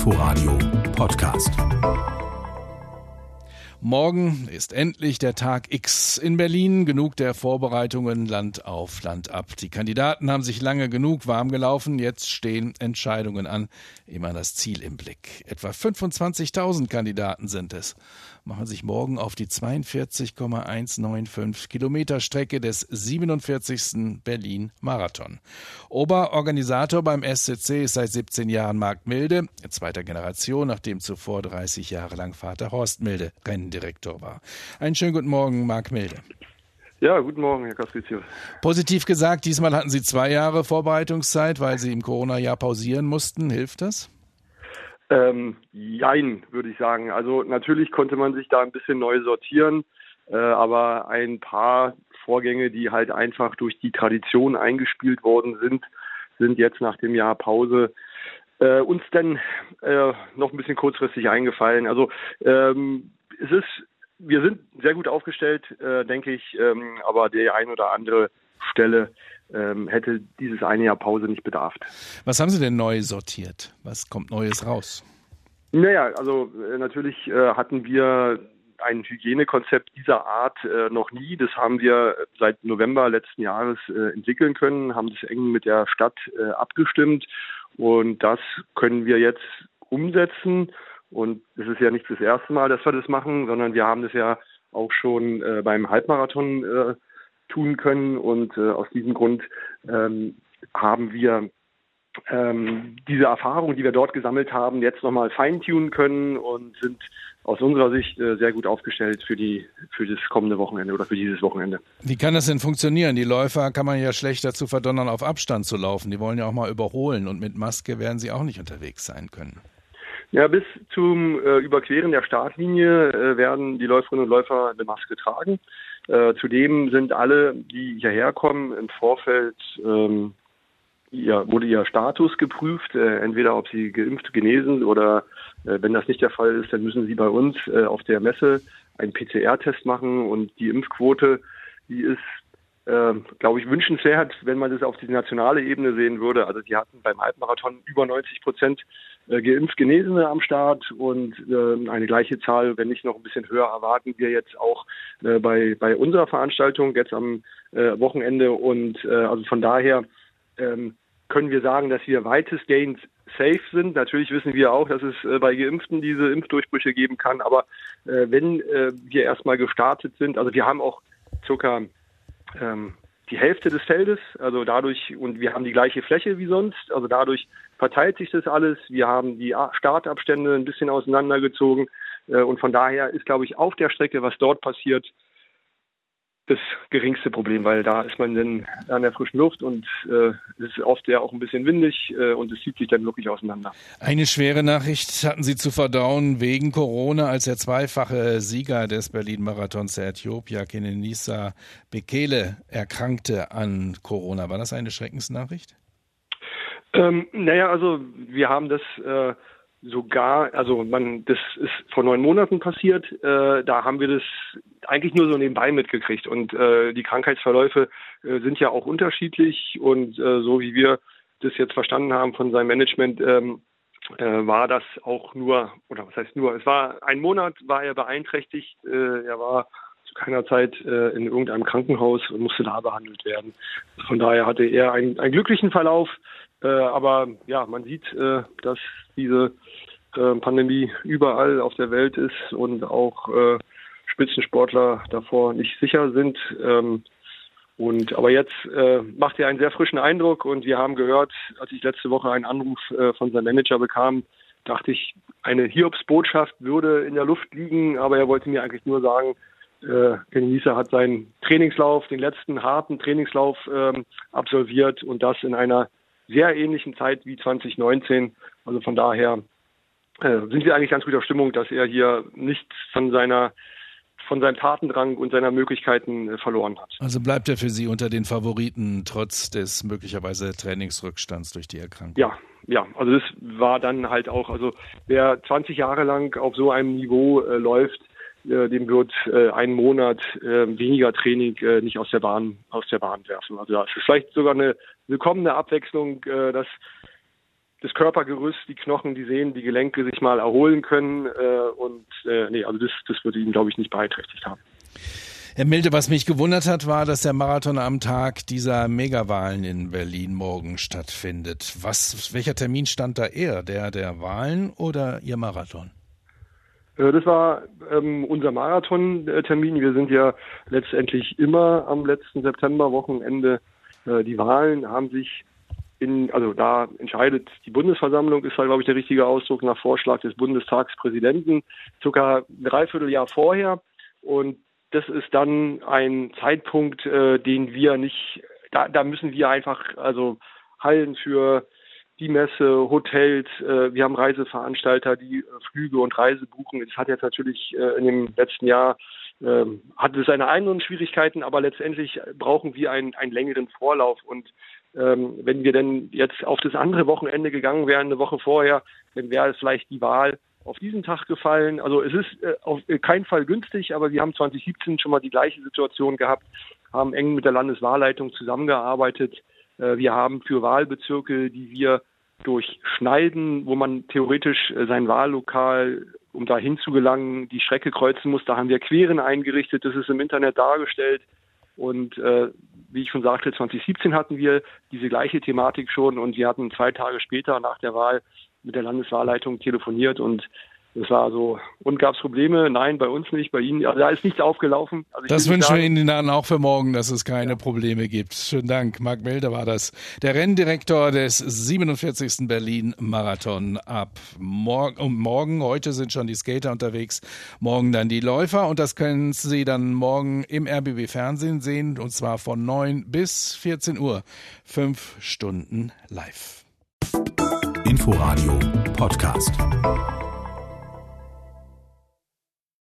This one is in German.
Inforadio Podcast. Morgen ist endlich der Tag X in Berlin. Genug der Vorbereitungen, Land auf, Land ab. Die Kandidaten haben sich lange genug warm gelaufen. Jetzt stehen Entscheidungen an. Immer das Ziel im Blick. Etwa 25.000 Kandidaten sind es. Machen sich morgen auf die 42,195 Kilometer Strecke des 47. Berlin-Marathon. Oberorganisator beim SCC ist seit 17 Jahren Marc Milde, zweiter Generation, nachdem zuvor 30 Jahre lang Vater Horst Milde Renndirektor war. Einen schönen guten Morgen, Marc Milde. Ja, guten Morgen, Herr Kastrizius. Positiv gesagt, diesmal hatten Sie 2 Jahre Vorbereitungszeit, weil Sie im Corona-Jahr pausieren mussten. Hilft das? Jein, würde ich sagen. Also natürlich konnte man sich da ein bisschen neu sortieren, aber ein paar Vorgänge, die halt einfach durch die Tradition eingespielt worden sind jetzt nach dem Jahr Pause uns dann noch ein bisschen kurzfristig eingefallen. Also wir sind sehr gut aufgestellt, denke ich, aber die ein oder andere Stelle hätte dieses eine Jahr Pause nicht bedarf. Was haben Sie denn neu sortiert? Was kommt Neues raus? Naja, also natürlich hatten wir ein Hygienekonzept dieser Art noch nie. Das haben wir seit November letzten Jahres entwickeln können, haben das eng mit der Stadt abgestimmt und das können wir jetzt umsetzen. Und es ist ja nicht das erste Mal, dass wir das machen, sondern wir haben das ja auch schon beim Halbmarathon tun können und aus diesem Grund haben wir diese Erfahrung, die wir dort gesammelt haben, jetzt nochmal feintunen können und sind aus unserer Sicht sehr gut aufgestellt für das kommende Wochenende oder für dieses Wochenende. Wie kann das denn funktionieren? Die Läufer kann man ja schlecht dazu verdonnern, auf Abstand zu laufen. Die wollen ja auch mal überholen und mit Maske werden sie auch nicht unterwegs sein können. Ja, bis zum Überqueren der Startlinie werden die Läuferinnen und Läufer eine Maske tragen. Zudem sind alle, die hierher kommen, im Vorfeld wurde ihr Status geprüft, entweder ob sie geimpft, genesen oder wenn das nicht der Fall ist, dann müssen sie bei uns auf der Messe einen PCR-Test machen und die Impfquote, die ist, glaube ich, wünschenswert, wenn man das auf die nationale Ebene sehen würde. Also die hatten beim Halbmarathon über 90% geimpft Genesene am Start und eine gleiche Zahl, wenn nicht noch ein bisschen höher, erwarten wir jetzt auch bei unserer Veranstaltung jetzt am Wochenende und also von daher können wir sagen, dass wir weitestgehend safe sind. Natürlich wissen wir auch, dass es bei Geimpften diese Impfdurchbrüche geben kann, aber wenn wir erstmal gestartet sind, also wir haben auch circa die Hälfte des Feldes, also dadurch, und wir haben die gleiche Fläche wie sonst, also dadurch verteilt sich das alles. Wir haben die Startabstände ein bisschen auseinandergezogen und von daher ist, glaube ich, auf der Strecke, was dort passiert, das geringste Problem, weil da ist man dann an der frischen Luft und es ist oft ja auch ein bisschen windig und es zieht sich dann wirklich auseinander. Eine schwere Nachricht hatten Sie zu verdauen wegen Corona, als der zweifache Sieger des Berlin-Marathons, der Äthiopier Kenenisa Bekele, erkrankte an Corona. War das eine Schreckensnachricht? Naja, also wir haben das das ist vor 9 Monaten passiert. Da haben wir das eigentlich nur so nebenbei mitgekriegt. Und die Krankheitsverläufe sind ja auch unterschiedlich. Und so wie wir das jetzt verstanden haben von seinem Management, war das auch nur, oder was heißt nur, es war 1 Monat, war er beeinträchtigt. Er war zu keiner Zeit in irgendeinem Krankenhaus und musste da behandelt werden. Von daher hatte er einen glücklichen Verlauf. Aber ja, man sieht, dass diese Pandemie überall auf der Welt ist und auch Spitzensportler davor nicht sicher sind. Aber jetzt macht er einen sehr frischen Eindruck und wir haben gehört, als ich letzte Woche einen Anruf von seinem Manager bekam, dachte ich, eine Hiobsbotschaft würde in der Luft liegen, aber er wollte mir eigentlich nur sagen, Kenenisa hat seinen Trainingslauf, den letzten harten Trainingslauf absolviert und das in einer sehr ähnlichen Zeit wie 2019. Also von daher sind wir eigentlich ganz guter Stimmung, dass er hier nichts von seinem Tatendrang und seiner Möglichkeiten verloren hat. Also bleibt er für Sie unter den Favoriten trotz des möglicherweise Trainingsrückstands durch die Erkrankung? Ja, also das war dann halt auch, also wer 20 Jahre lang auf so einem Niveau läuft, dem wird einen Monat weniger Training nicht aus der Bahn werfen. Also das ist vielleicht sogar eine willkommene Abwechslung, dass das Körpergerüst, die Knochen, die Sehnen, die Gelenke sich mal erholen können. Also das würde ihn, glaube ich, nicht beeinträchtigt haben. Herr Milde, was mich gewundert hat, war, dass der Marathon am Tag dieser Megawahlen in Berlin morgen stattfindet. Welcher Termin stand da eher? Der Wahlen oder Ihr Marathon? Das war unser Marathon-Termin. Wir sind ja letztendlich immer am letzten Septemberwochenende. Die Wahlen haben sich da entscheidet die Bundesversammlung, ist halt, glaube ich, der richtige Ausdruck, nach Vorschlag des Bundestagspräsidenten, circa ein Dreivierteljahr vorher. Und das ist dann ein Zeitpunkt, den wir nicht, da müssen wir einfach, Hallen für die Messe, Hotels, wir haben Reiseveranstalter, die Flüge und Reise buchen. Es hat jetzt natürlich in dem letzten Jahr, hatte es seine eigenen Schwierigkeiten, aber letztendlich brauchen wir einen längeren Vorlauf. Und wenn wir denn jetzt auf das andere Wochenende gegangen wären, eine Woche vorher, dann wäre es vielleicht die Wahl auf diesen Tag gefallen. Also es ist auf keinen Fall günstig, aber wir haben 2017 schon mal die gleiche Situation gehabt, haben eng mit der Landeswahlleitung zusammengearbeitet. Wir haben für Wahlbezirke, die wir durchschneiden, wo man theoretisch sein Wahllokal, um da hinzugelangen, die Strecke kreuzen muss, da haben wir Queren eingerichtet, das ist im Internet dargestellt. Und wie ich schon sagte, 2017 hatten wir diese gleiche Thematik schon und wir hatten 2 Tage später nach der Wahl mit der Landeswahlleitung telefoniert und es war so, und gab es Probleme? Nein, bei uns nicht, bei Ihnen. Also da ist nichts aufgelaufen. Das wünschen wir Ihnen dann auch für morgen, dass es keine Probleme gibt. Schönen Dank. Marc Milde war das, der Renndirektor des 47. Berlin-Marathon ab morgen. Heute sind schon die Skater unterwegs, morgen dann die Läufer und das können Sie dann morgen im RBB-Fernsehen sehen und zwar von 9 bis 14 Uhr. 5 Stunden live. Inforadio Podcast.